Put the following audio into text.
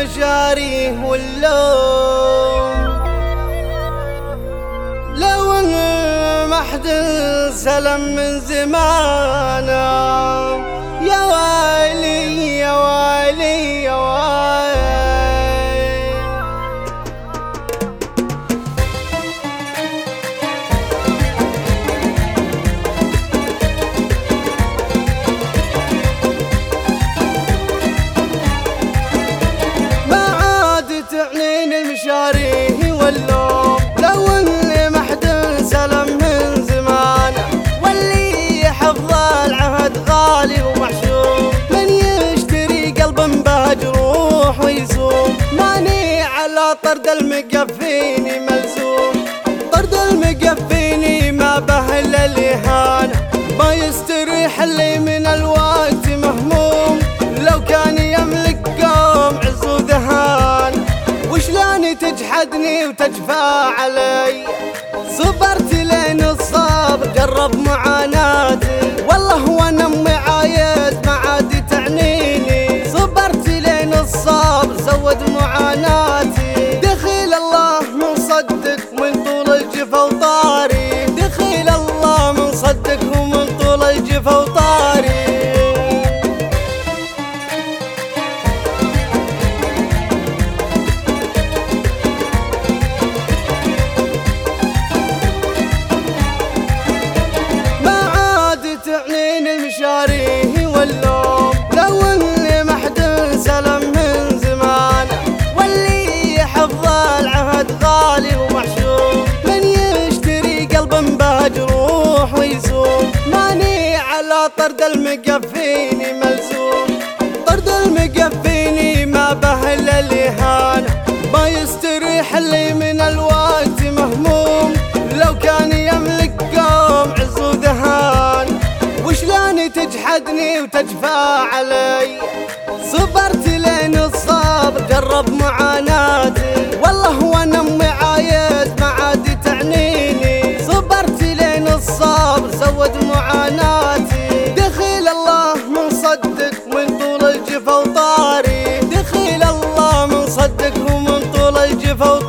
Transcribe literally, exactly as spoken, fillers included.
المشاري واللوم، لو ان ما حد سلم من زمانه. يا ويلي يا ويلي يا ويلي، تعنيني المشاري واللوم، لو اللي ما حد سلم من زمانه، واللي حفظ العهد غالي ومحشوم، من يشتري قلب به جروح ويسوم، ماني على طرد المقفيني ملزوم، طرد المقفيني ما به الا الاهانه، ما يستريح اللي من الوقت مهموم، لو كان يملك قوم عز وذهان، وشلون تجحدني وتجفى علي، صبرت لين الصبر جرب معاناتي، والله وانا امي عايد ما عاد تعنيني، صبرت لين الصبر زود معاناتي، دخيل الله من صدق من طول الجفا وطاري، دخيل الله من صدق ومن طول الجفا وطاري. تعنيني المشاري واللوم، لو اللي ما حد سلم من زمانه، واللي حفظ العهد غالي ومحشوم، من يشتري قلب به جروح ويسوم، ماني على طرد المقفيني ملزوم، طرد المقفيني ما به الا الاهانه، ما يستريح اللي من الوقت مهموم، لو كان يملك قوم عز وذهان، وشلون تجحدني وتجفى علي، صبرت لين الصبر جرب معاناتي، والله وانا امي عايد ما عاد تعنيني، صبرت لين الصبر زود معاناتي، دخيل الله من صدق من طول الجفا وطاري، دخيل الله من صدق ومن طول الجفا وطاري.